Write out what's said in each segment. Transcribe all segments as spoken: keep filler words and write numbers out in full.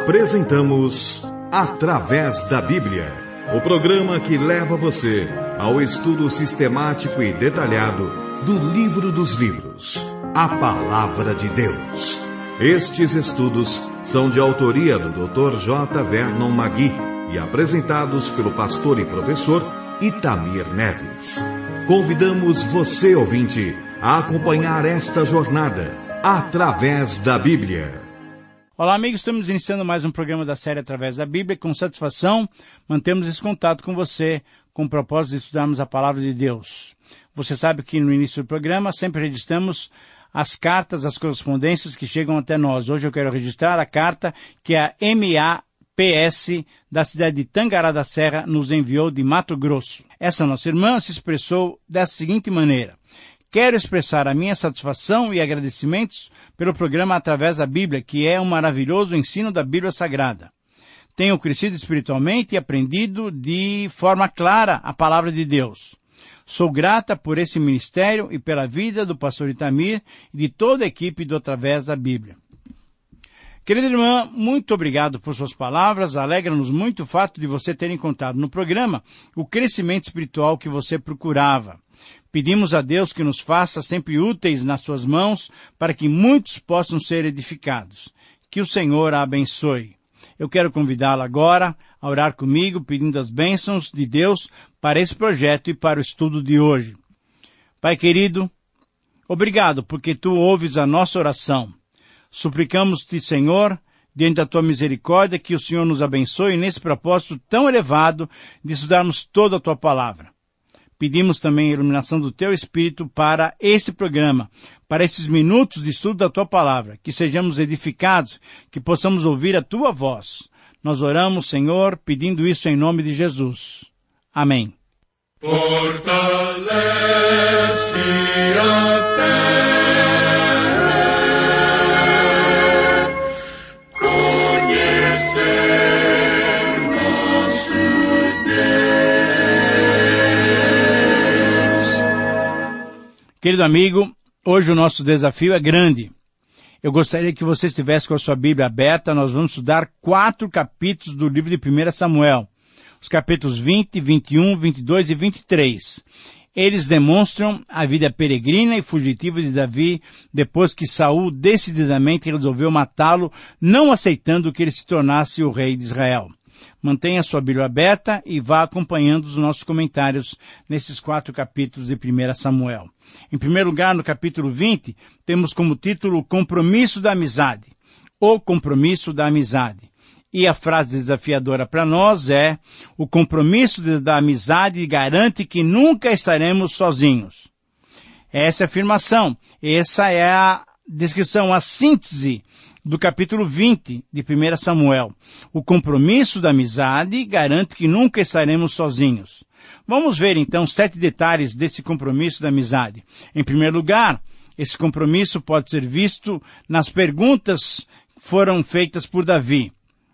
Apresentamos Através da Bíblia, o programa que leva você ao estudo sistemático e detalhado do livro dos livros, a Palavra de Deus. Estes estudos são de autoria do doutor J. Vernon Magui e apresentados pelo pastor e professor Itamir Neves. Convidamos você, ouvinte, a acompanhar esta jornada através da Bíblia. Olá, amigos, estamos iniciando mais um programa da série Através da Bíblia. Com satisfação, mantemos esse contato com você, com o propósito de estudarmos a Palavra de Deus. Você sabe que no início do programa sempre registramos as cartas, as correspondências que chegam até nós. Hoje eu quero registrar a carta que a M A P S da cidade de Tangará da Serra nos enviou de Mato Grosso. Essa nossa irmã se expressou dessa seguinte maneira: quero expressar a minha satisfação e agradecimentos pelo programa Através da Bíblia, que é um maravilhoso ensino da Bíblia Sagrada. Tenho crescido espiritualmente e aprendido de forma clara a palavra de Deus. Sou grata por esse ministério e pela vida do pastor Itamir e de toda a equipe do Através da Bíblia. Querida irmã, muito obrigado por suas palavras. Alegra-nos muito o fato de você ter encontrado no programa o crescimento espiritual que você procurava. Pedimos a Deus que nos faça sempre úteis nas suas mãos para que muitos possam ser edificados. Que o Senhor a abençoe. Eu quero convidá-la agora a orar comigo, pedindo as bênçãos de Deus para esse projeto e para o estudo de hoje. Pai querido, obrigado porque Tu ouves a nossa oração. Suplicamos-te, Senhor, diante da Tua misericórdia, que o Senhor nos abençoe nesse propósito tão elevado de estudarmos toda a Tua palavra. Pedimos também a iluminação do Teu Espírito para esse programa, para esses minutos de estudo da Tua palavra, que sejamos edificados, que possamos ouvir a Tua voz. Nós oramos, Senhor, pedindo isso em nome de Jesus. Amém. Fortalece a fé. Querido amigo, hoje o nosso desafio é grande. Eu gostaria que você estivesse com a sua Bíblia aberta. Nós vamos estudar quatro capítulos do livro de primeiro Samuel. Os capítulos vinte, vinte e um, vinte e dois e vinte e três. Eles demonstram a vida peregrina e fugitiva de Davi depois que Saul decididamente resolveu matá-lo, não aceitando que ele se tornasse o rei de Israel. Mantenha sua Bíblia aberta e vá acompanhando os nossos comentários nesses quatro capítulos de primeiro Samuel. Em primeiro lugar, no capítulo vinte, temos como título o compromisso da amizade. O compromisso da amizade. E a frase desafiadora para nós é: o compromisso da amizade garante que nunca estaremos sozinhos. Essa é a afirmação, essa é a descrição, a síntese do capítulo vinte de primeiro Samuel. O compromisso da amizade garante que nunca estaremos sozinhos. Vamos ver então sete detalhes desse compromisso da amizade. Em primeiro lugar, esse compromisso pode ser visto nas perguntas que foram feitas por Davi.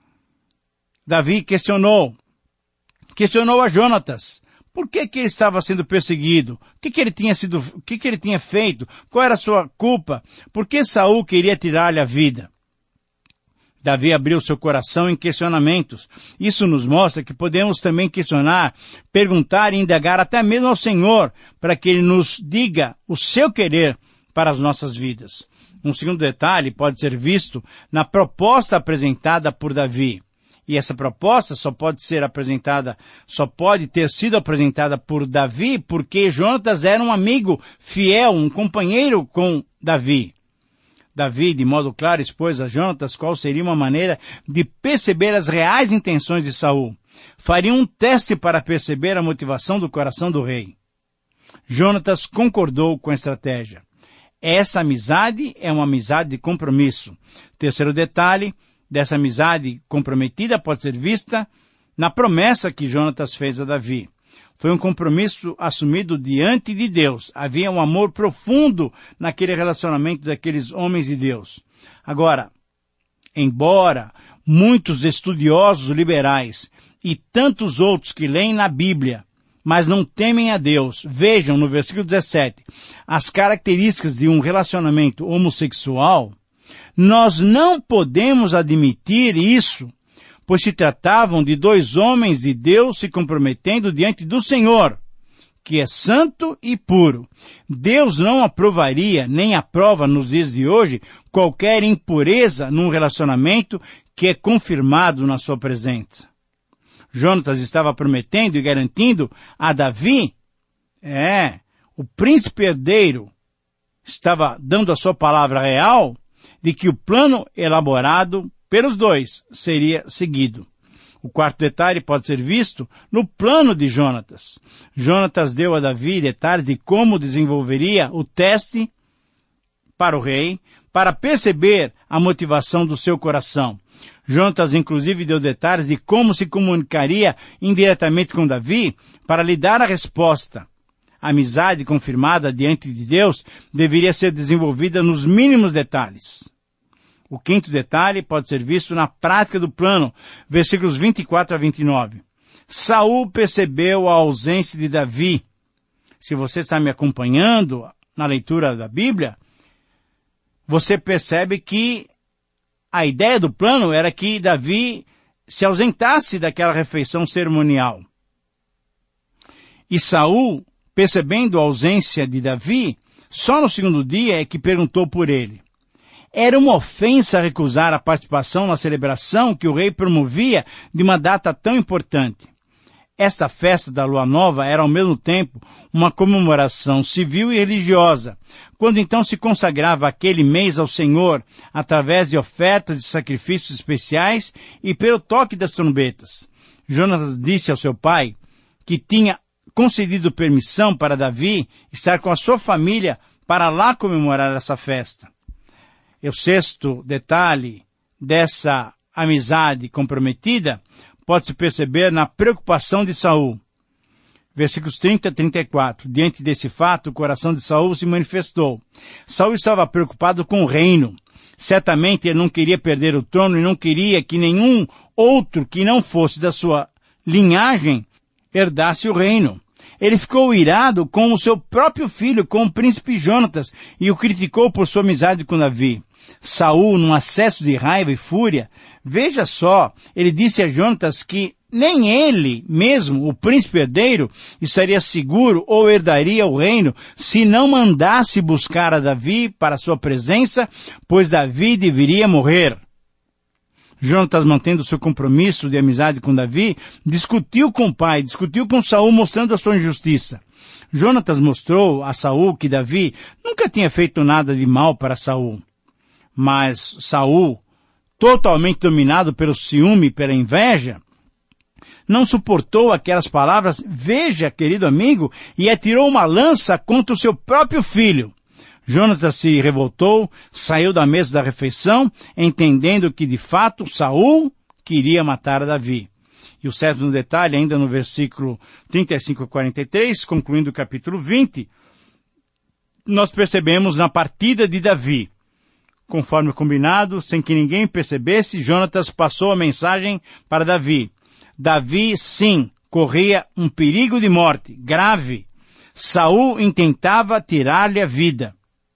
Davi questionou, questionou a Jonatas. Por que que ele estava sendo perseguido? O que que ele tinha sido, o que que ele tinha feito? Qual era a sua culpa? Por que Saul queria tirar-lhe a vida? Davi abriu seu coração em questionamentos. Isso nos mostra que podemos também questionar, perguntar e indagar até mesmo ao Senhor, para que Ele nos diga o seu querer para as nossas vidas. Um segundo detalhe pode ser visto na proposta apresentada por Davi. E essa proposta só pode ser apresentada, só pode ter sido apresentada por Davi, porque Jonatas era um amigo fiel, um companheiro com Davi. Davi, de modo claro, expôs a Jonatas qual seria uma maneira de perceber as reais intenções de Saul. Faria um teste para perceber a motivação do coração do rei. Jonatas concordou com a estratégia. Essa amizade é uma amizade de compromisso. Terceiro detalhe dessa amizade comprometida pode ser vista na promessa que Jonatas fez a Davi. Foi um compromisso assumido diante de Deus. Havia um amor profundo naquele relacionamento daqueles homens de Deus. Agora, embora muitos estudiosos liberais e tantos outros que leem na Bíblia, mas não temem a Deus, vejam no versículo dezessete, as características de um relacionamento homossexual, Nós não podemos admitir isso, pois se tratavam de dois homens de Deus se comprometendo diante do Senhor, que é santo e puro. Deus não aprovaria, nem aprova nos dias de hoje, qualquer impureza num relacionamento que é confirmado na sua presença. Jonatas estava prometendo e garantindo a Davi, é, o príncipe herdeiro, estava dando a sua palavra real de que o plano elaborado pelos dois seria seguido. O quarto detalhe pode ser visto no plano de Jonatas. Jonatas deu a Davi detalhes de como desenvolveria o teste para o rei, para perceber a motivação do seu coração. Jonatas, inclusive, deu detalhes de como se comunicaria indiretamente com Davi para lhe dar a resposta. A amizade confirmada diante de Deus deveria ser desenvolvida nos mínimos detalhes. O quinto detalhe pode ser visto na prática do plano, versículos vinte e quatro a vinte e nove. Saul percebeu a ausência de Davi. Se você está me acompanhando na leitura da Bíblia, você percebe que a ideia do plano era que Davi se ausentasse daquela refeição cerimonial. E Saul, percebendo a ausência de Davi, só no segundo dia é que perguntou por ele. Era uma ofensa recusar a participação na celebração que o rei promovia de uma data tão importante. Esta festa da Lua Nova era ao mesmo tempo uma comemoração civil e religiosa, quando então se consagrava aquele mês ao Senhor através de ofertas e sacrifícios especiais e pelo toque das trombetas. Jonatas disse ao seu pai que tinha concedido permissão para Davi estar com a sua família para lá comemorar essa festa. E o sexto detalhe dessa amizade comprometida pode-se perceber na preocupação de Saul. Versículos trinta a trinta e quatro. Diante desse fato, o coração de Saul se manifestou. Saul estava preocupado com o reino. Certamente ele não queria perder o trono e não queria que nenhum outro que não fosse da sua linhagem herdasse o reino. Ele ficou irado com o seu próprio filho, com o príncipe Jonatas, e o criticou por sua amizade com Davi. Saul, num acesso de raiva e fúria, veja só, ele disse a Jonatas que nem ele mesmo, o príncipe herdeiro, estaria seguro ou herdaria o reino se não mandasse buscar a Davi para sua presença, pois Davi deveria morrer. Jonatas, mantendo seu compromisso de amizade com Davi, discutiu com o pai, discutiu com Saul, mostrando a sua injustiça. Jonatas mostrou a Saul que Davi nunca tinha feito nada de mal para Saul. Mas Saul, totalmente dominado pelo ciúme e pela inveja, não suportou aquelas palavras, veja, querido amigo, e atirou uma lança contra o seu próprio filho. Jonatas se revoltou, saiu da mesa da refeição, entendendo que de fato Saul queria matar Davi. E o sétimo detalhe, ainda no versículo trinta e cinco a quarenta e três, concluindo o capítulo vinte, nós percebemos na partida de Davi. Conforme combinado, sem que ninguém percebesse, Jonatas passou a mensagem para Davi. Davi, sim, corria um perigo de morte, grave. Saul intentava tirar-lhe a vida.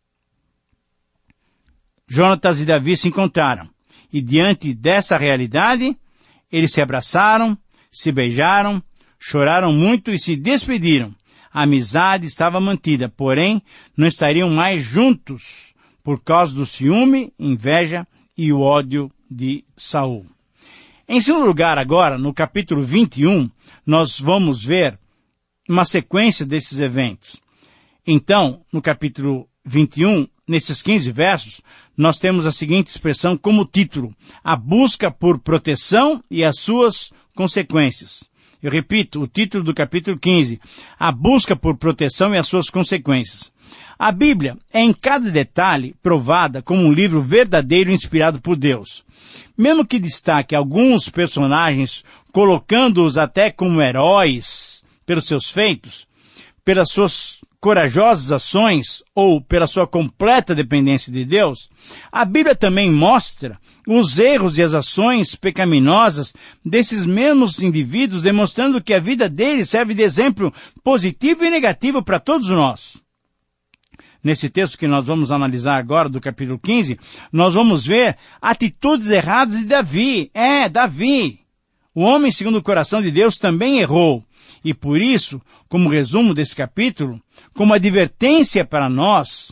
Jonatas e Davi se encontraram. E diante dessa realidade, eles se abraçaram, se beijaram, choraram muito e se despediram. A amizade estava mantida, porém, não estariam mais juntos por causa do ciúme, inveja e o ódio de Saul. Em segundo lugar, agora, no capítulo vinte e um, nós vamos ver uma sequência desses eventos. Então, no capítulo vinte e um, nesses quinze versos, nós temos a seguinte expressão como título: a busca por proteção e as suas consequências. Eu repito, o título do capítulo quinze, a busca por proteção e as suas consequências. A Bíblia é em cada detalhe provada como um livro verdadeiro inspirado por Deus. Mesmo que destaque alguns personagens, colocando-os até como heróis pelos seus feitos, pelas suas corajosas ações ou pela sua completa dependência de Deus, a Bíblia também mostra os erros e as ações pecaminosas desses mesmos indivíduos, demonstrando que a vida deles serve de exemplo positivo e negativo para todos nós. nesse texto que nós vamos analisar agora, do capítulo quinze, nós vamos ver atitudes erradas de Davi. É, Davi. O homem segundo o coração de Deus também errou. E por isso, como resumo desse capítulo, como advertência para nós,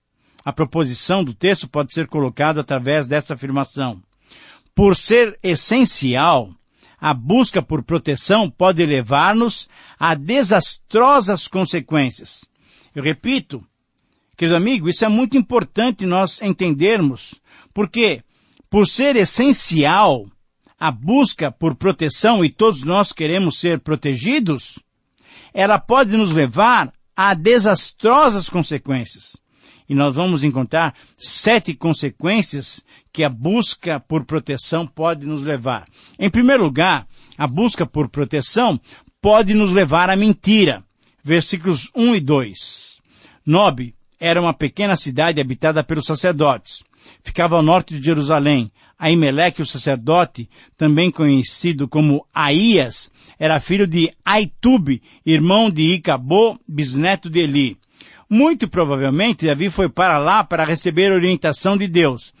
a proposição do texto pode ser colocada através dessa afirmação. Por ser essencial, a busca por proteção pode levar-nos a desastrosas consequências. Eu repito, querido amigo, isso é muito importante nós entendermos, porque por ser essencial a busca por proteção, e todos nós queremos ser protegidos, ela pode nos levar a desastrosas consequências. E nós vamos encontrar sete consequências que a busca por proteção pode nos levar. Em primeiro lugar, a busca por proteção pode nos levar à mentira. Versículos um e dois. Nob era uma pequena cidade habitada pelos sacerdotes. Ficava ao norte de Jerusalém. Aimeleque, o sacerdote, também conhecido como Aías, era filho de Aitube, irmão de Icabô, bisneto de Eli. Muito provavelmente, Davi foi para lá para receber orientação de Deus.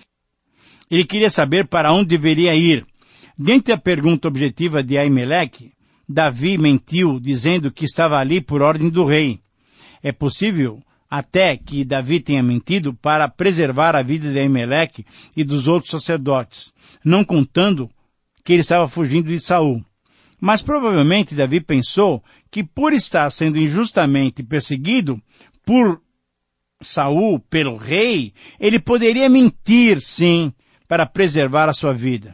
Ele queria saber para onde deveria ir. Diante da pergunta objetiva de Aimeleque, Davi mentiu, dizendo que estava ali por ordem do rei. É possível até que Davi tenha mentido para preservar a vida de Aimeleque e dos outros sacerdotes, não contando que ele estava fugindo de Saul. Mas provavelmente Davi pensou que por estar sendo injustamente perseguido por Saul, pelo rei, ele poderia mentir, sim, para preservar a sua vida.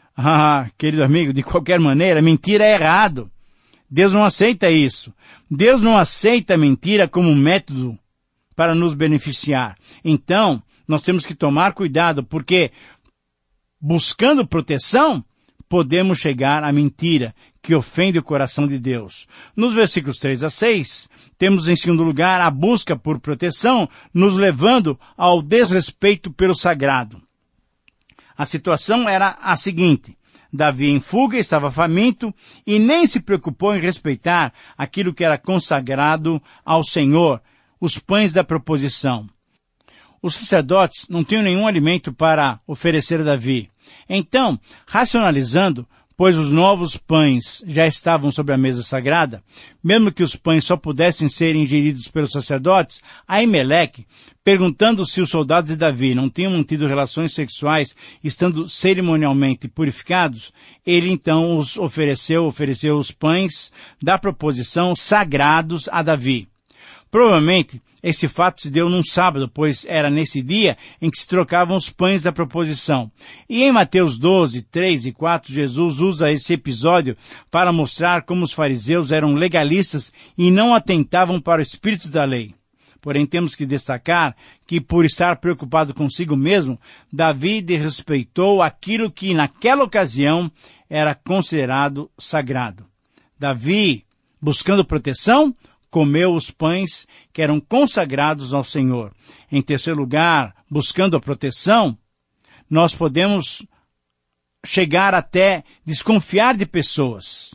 Ah, querido amigo, de qualquer maneira, mentira é errado. Deus não aceita isso. Deus não aceita a mentira como método para nos beneficiar. Então, nós temos que tomar cuidado, porque buscando proteção, podemos chegar à mentira, que ofende o coração de Deus. Nos versículos três a seis, temos em segundo lugar a busca por proteção, nos levando ao desrespeito pelo sagrado. A situação era a seguinte: Davi em fuga, estava faminto e nem se preocupou em respeitar aquilo que era consagrado ao Senhor, os pães da proposição. Os sacerdotes não tinham nenhum alimento para oferecer a Davi. Então, racionalizando, pois os novos pães já estavam sobre a mesa sagrada, mesmo que os pães só pudessem ser ingeridos pelos sacerdotes, Aimeleque, perguntando se os soldados de Davi não tinham mantido relações sexuais estando cerimonialmente purificados, ele então os ofereceu, ofereceu os pães da proposição sagrados a Davi. Provavelmente, esse fato se deu num sábado, pois era nesse dia em que se trocavam os pães da proposição. E em Mateus doze, três e quatro, Jesus usa esse episódio para mostrar como os fariseus eram legalistas e não atentavam para o espírito da lei. Porém, temos que destacar que, por estar preocupado consigo mesmo, Davi desrespeitou aquilo que, naquela ocasião, era considerado sagrado. Davi, buscando proteção, comeu os pães que eram consagrados ao Senhor. Em terceiro lugar, buscando a proteção, nós podemos chegar até desconfiar de pessoas.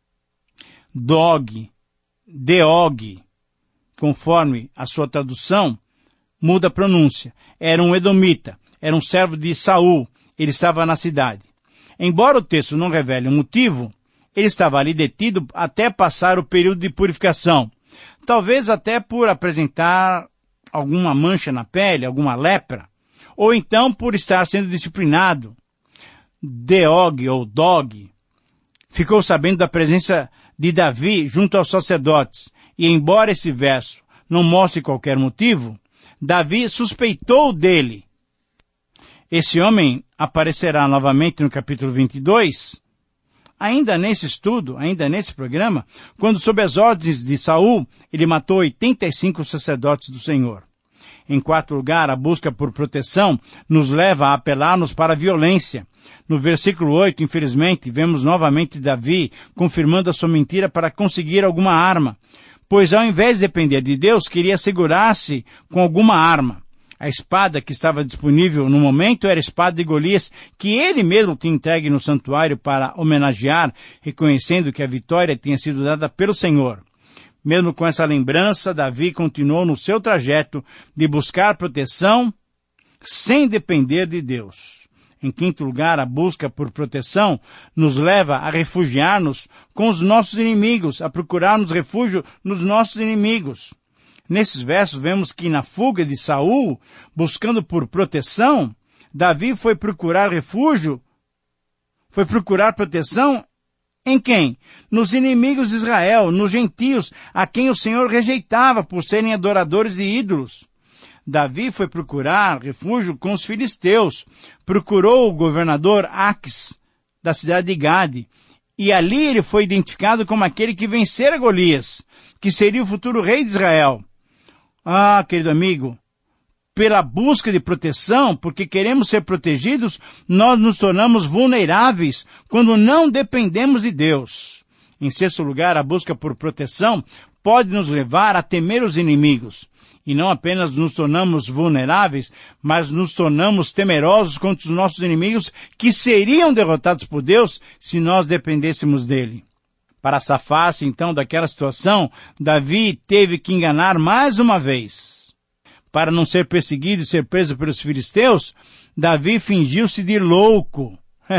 Dog, Deog, conforme a sua tradução, muda a pronúncia. Era um edomita, era um servo de Saul, ele estava na cidade. Embora o texto não revele o motivo, ele estava ali detido até passar o período de purificação. Talvez até por apresentar alguma mancha na pele, alguma lepra, ou então por estar sendo disciplinado. Deog ou Dog ficou sabendo da presença de Davi junto aos sacerdotes, e embora esse verso não mostre qualquer motivo, Davi suspeitou dele. Esse homem aparecerá novamente no capítulo vinte e dois, ainda nesse estudo, ainda nesse programa, quando sob as ordens de Saul, ele matou oitenta e cinco sacerdotes do Senhor. Em quarto lugar, a busca por proteção nos leva a apelar-nos para a violência. No versículo oito, infelizmente, vemos novamente Davi confirmando a sua mentira para conseguir alguma arma, pois ao invés de depender de Deus, queria segurar-se com alguma arma. A espada que estava disponível no momento era a espada de Golias, que ele mesmo tinha entregue no santuário para homenagear, reconhecendo que a vitória tinha sido dada pelo Senhor. Mesmo com essa lembrança, Davi continuou no seu trajeto de buscar proteção sem depender de Deus. Em quinto lugar, a busca por proteção nos leva a refugiar-nos com os nossos inimigos, a procurarmos refúgio nos nossos inimigos. Nesses versos vemos que na fuga de Saul, buscando por proteção, Davi foi procurar refúgio, foi procurar proteção em quem? Nos inimigos de Israel, nos gentios, a quem o Senhor rejeitava por serem adoradores de ídolos. Davi foi procurar refúgio com os filisteus, procurou o governador Aques, da cidade de Gade, e ali ele foi identificado como aquele que vencera Golias, que seria o futuro rei de Israel. Ah, querido amigo, pela busca de proteção, porque queremos ser protegidos, nós nos tornamos vulneráveis quando não dependemos de Deus. Em sexto lugar, a busca por proteção pode nos levar a temer os inimigos. E não apenas nos tornamos vulneráveis, mas nos tornamos temerosos contra os nossos inimigos que seriam derrotados por Deus se nós dependêssemos dele. Para safar-se então daquela situação, Davi teve que enganar mais uma vez. Para não ser perseguido e ser preso pelos filisteus, Davi fingiu-se de louco.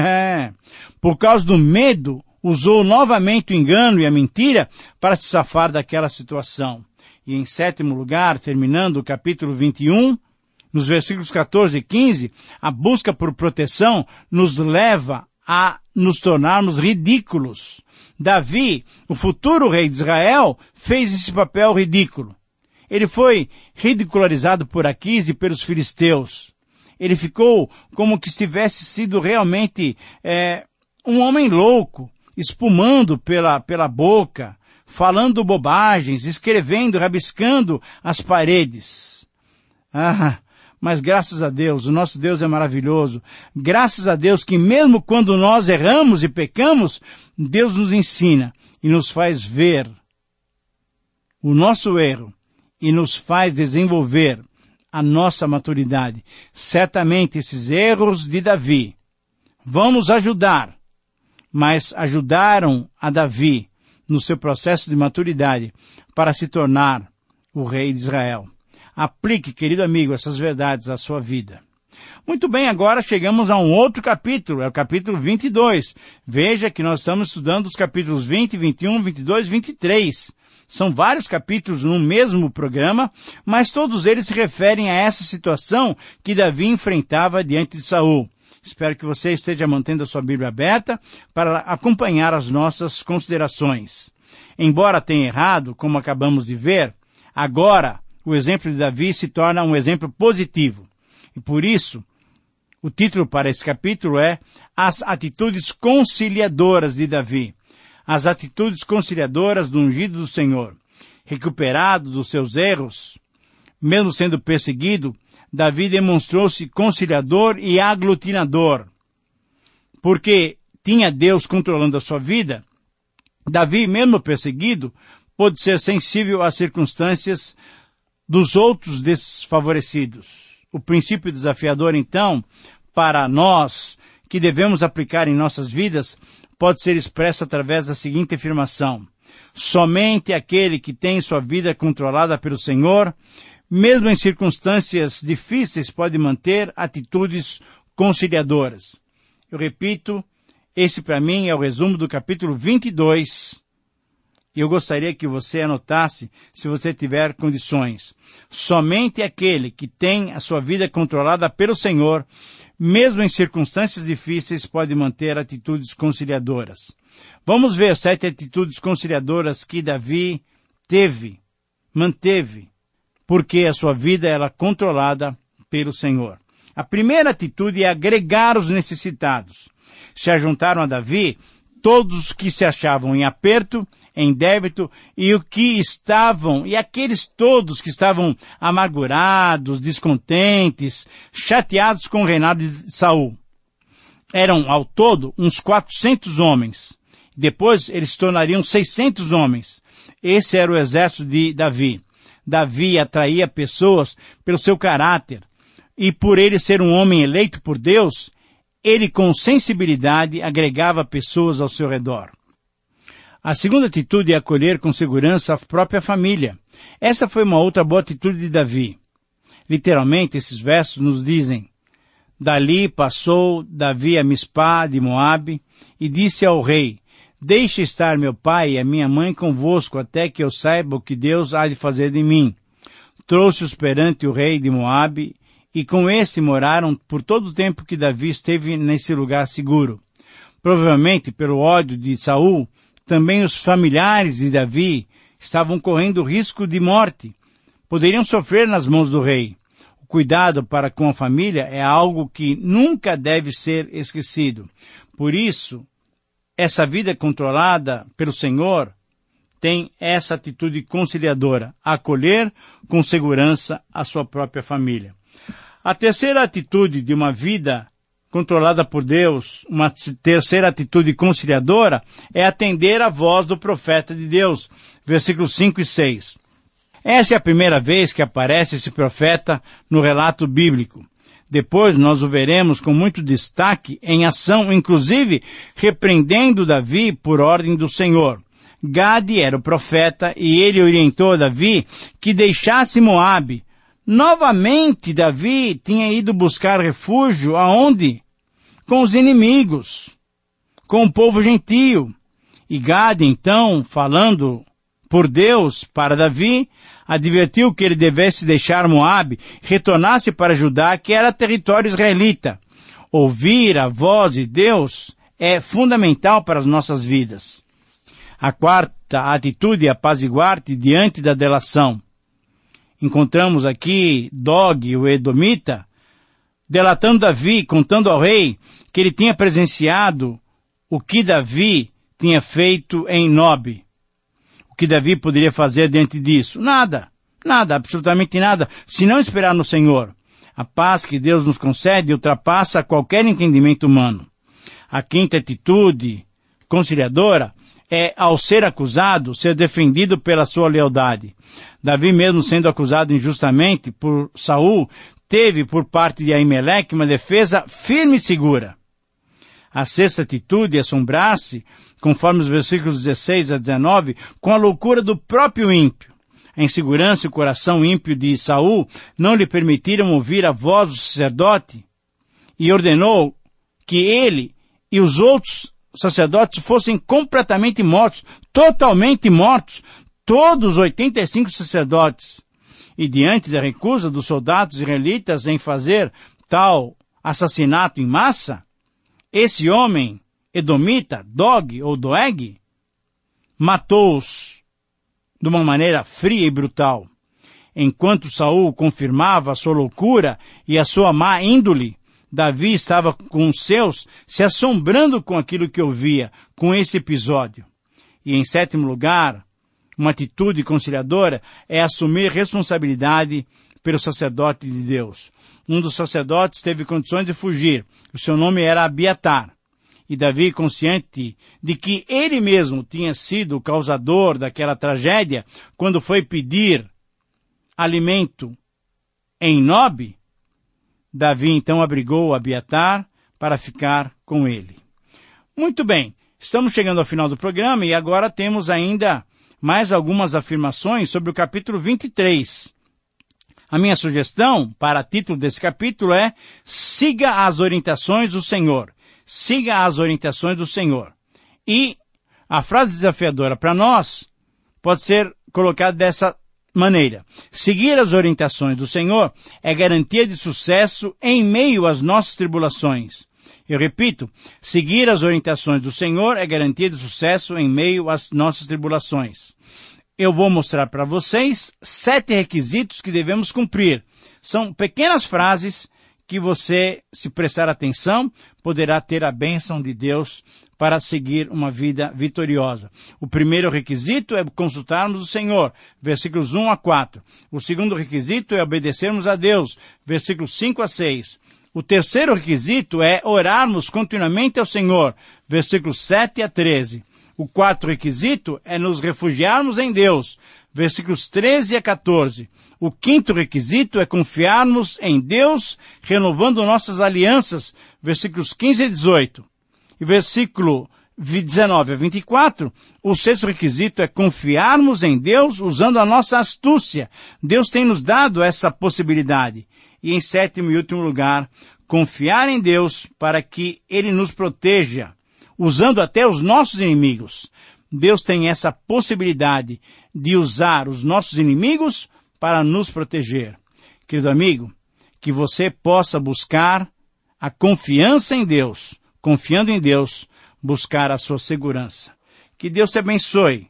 Por causa do medo, usou novamente o engano e a mentira para se safar daquela situação. E em sétimo lugar, terminando o capítulo vinte e um, nos versículos catorze e quinze, a busca por proteção nos leva a nos tornarmos ridículos. Davi, o futuro rei de Israel, fez esse papel ridículo. Ele foi ridicularizado por Aquis e pelos filisteus. Ele ficou como que se tivesse sido realmente é, um homem louco, espumando pela, pela boca, falando bobagens, escrevendo, rabiscando as paredes. Ah, mas graças a Deus, o nosso Deus é maravilhoso. Graças a Deus que mesmo quando nós erramos e pecamos, Deus nos ensina e nos faz ver o nosso erro e nos faz desenvolver a nossa maturidade. Certamente esses erros de Davi vão nos ajudar, mas ajudaram a Davi no seu processo de maturidade para se tornar o rei de Israel. Aplique, querido amigo, essas verdades à sua vida. Muito bem, agora chegamos a um outro capítulo, é o capítulo vinte e dois. Veja que nós estamos estudando os capítulos vinte, vinte e um, vinte e dois, vinte e três. São vários capítulos no mesmo programa, mas todos eles se referem a essa situação que Davi enfrentava diante de Saul. Espero que você esteja mantendo a sua Bíblia aberta para acompanhar as nossas considerações. Embora tenha errado, como acabamos de ver, agora o exemplo de Davi se torna um exemplo positivo. E por isso, o título para esse capítulo é As Atitudes Conciliadoras de Davi. As atitudes conciliadoras do ungido do Senhor. Recuperado dos seus erros, mesmo sendo perseguido, Davi demonstrou-se conciliador e aglutinador. Porque tinha Deus controlando a sua vida, Davi, mesmo perseguido, pôde ser sensível às circunstâncias dos outros desfavorecidos. O princípio desafiador, então, para nós, que devemos aplicar em nossas vidas, pode ser expresso através da seguinte afirmação: somente aquele que tem sua vida controlada pelo Senhor, mesmo em circunstâncias difíceis, pode manter atitudes conciliadoras. Eu repito, esse para mim é o resumo do capítulo vinte e dois. E eu gostaria que você anotasse, se você tiver condições. Somente aquele que tem a sua vida controlada pelo Senhor, mesmo em circunstâncias difíceis, pode manter atitudes conciliadoras. Vamos ver sete atitudes conciliadoras que Davi teve, manteve, porque a sua vida era controlada pelo Senhor. A primeira atitude é agregar os necessitados. Se ajuntaram a Davi todos os que se achavam em aperto, em débito, e o que estavam, e aqueles todos que estavam amargurados, descontentes, chateados com o reinado de Saul. Eram, ao todo, uns quatrocentos homens. Depois, eles se tornariam seiscentos homens. Esse era o exército de Davi. Davi atraía pessoas pelo seu caráter, e por ele ser um homem eleito por Deus, ele com sensibilidade agregava pessoas ao seu redor. A segunda atitude é acolher com segurança a própria família. Essa foi uma outra boa atitude de Davi. Literalmente, esses versos nos dizem: dali passou Davi a Mispá de Moabe e disse ao rei: deixe estar meu pai e a minha mãe convosco, até que eu saiba o que Deus há de fazer de mim. Trouxe-os perante o rei de Moabe, e com esse moraram por todo o tempo que Davi esteve nesse lugar seguro. Provavelmente, pelo ódio de Saul, também os familiares de Davi estavam correndo risco de morte. Poderiam sofrer nas mãos do rei. O cuidado para com a família é algo que nunca deve ser esquecido. Por isso, essa vida controlada pelo Senhor tem essa atitude conciliadora, acolher com segurança a sua própria família. A terceira atitude de uma vida controlada por Deus, uma terceira atitude conciliadora, é atender à voz do profeta de Deus, versículos cinco e seis. Essa é a primeira vez que aparece esse profeta no relato bíblico. Depois nós o veremos com muito destaque em ação, inclusive repreendendo Davi por ordem do Senhor. Gade era o profeta e ele orientou Davi que deixasse Moabe. Novamente Davi tinha ido buscar refúgio aonde? Com os inimigos, com o povo gentio. E Gade, então, falando por Deus para Davi, advertiu que ele devesse deixar Moabe, retornasse para Judá, que era território israelita. Ouvir a voz de Deus é fundamental para as nossas vidas. A quarta atitude é apaziguar-te diante da delação. Encontramos aqui Dog, o edomita, delatando Davi, contando ao rei que ele tinha presenciado o que Davi tinha feito em Nob. O que Davi poderia fazer diante disso? Nada, nada, absolutamente nada, se não esperar no Senhor. A paz que Deus nos concede ultrapassa qualquer entendimento humano. A quinta atitude conciliadora é, ao ser acusado, ser defendido pela sua lealdade. Davi, mesmo sendo acusado injustamente por Saul, teve por parte de Aimeleque uma defesa firme e segura. A sexta atitude é assombrar-se, conforme os versículos dezesseis a dezenove, com a loucura do próprio ímpio. A insegurança e o coração ímpio de Saul não lhe permitiram ouvir a voz do sacerdote e ordenou que ele e os outros sacerdotes fossem completamente mortos, totalmente mortos, todos os oitenta e cinco sacerdotes. E diante da recusa dos soldados israelitas em fazer tal assassinato em massa, esse homem, edomita, Dog ou Doeg, matou-os de uma maneira fria e brutal. Enquanto Saul confirmava a sua loucura e a sua má índole, Davi estava com os seus se assombrando com aquilo que ouvia, com esse episódio. E em sétimo lugar, uma atitude conciliadora é assumir responsabilidade pelo sacerdote de Deus. Um dos sacerdotes teve condições de fugir. O seu nome era Abiatar. E Davi, consciente de que ele mesmo tinha sido o causador daquela tragédia, quando foi pedir alimento em Nob, Davi então abrigou Abiatar para ficar com ele. Muito bem, estamos chegando ao final do programa e agora temos ainda mais algumas afirmações sobre o capítulo vinte e três. A minha sugestão para título desse capítulo é: siga as orientações do Senhor. Siga as orientações do Senhor. E a frase desafiadora para nós pode ser colocada dessa maneira: seguir as orientações do Senhor é garantia de sucesso em meio às nossas tribulações. Eu repito, seguir as orientações do Senhor é garantia de sucesso em meio às nossas tribulações. Eu vou mostrar para vocês sete requisitos que devemos cumprir. São pequenas frases que você, se prestar atenção, poderá ter a bênção de Deus para seguir uma vida vitoriosa. O primeiro requisito é consultarmos o Senhor, versículos um a quatro. O segundo requisito é obedecermos a Deus, versículos cinco a seis. O terceiro requisito é orarmos continuamente ao Senhor, versículos sete a treze. O quarto requisito é nos refugiarmos em Deus, versículos treze a quatorze. O quinto requisito é confiarmos em Deus, renovando nossas alianças, versículos quinze a dezoito. E versículo dezenove a vinte e quatro, o sexto requisito é confiarmos em Deus usando a nossa astúcia. Deus tem nos dado essa possibilidade. E em sétimo e último lugar, confiar em Deus para que Ele nos proteja, usando até os nossos inimigos. Deus tem essa possibilidade de usar os nossos inimigos para nos proteger. Querido amigo, que você possa buscar a confiança em Deus, confiando em Deus, buscar a sua segurança. Que Deus te abençoe.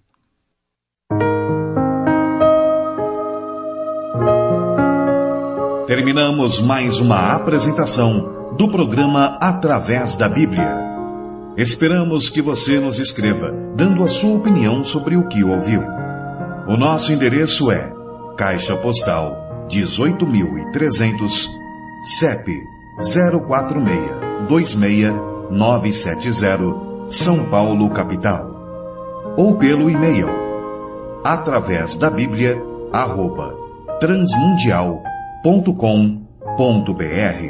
Terminamos mais uma apresentação do programa Através da Bíblia. Esperamos que você nos escreva, dando a sua opinião sobre o que ouviu. O nosso endereço é Caixa Postal dezoito mil e trezentos, C E P zero quatro seis dois seis nove sete zero, São Paulo, capital. Ou pelo e-mail através da Bíblia arroba transmundial ponto com ponto br.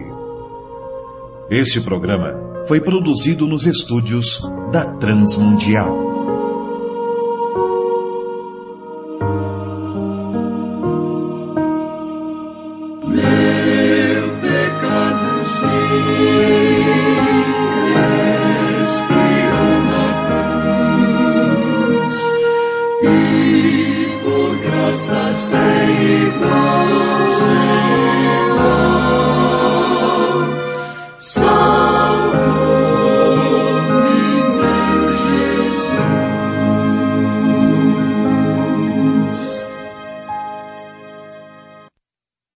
Este programa foi produzido nos estúdios da Transmundial. Meu pecado sei.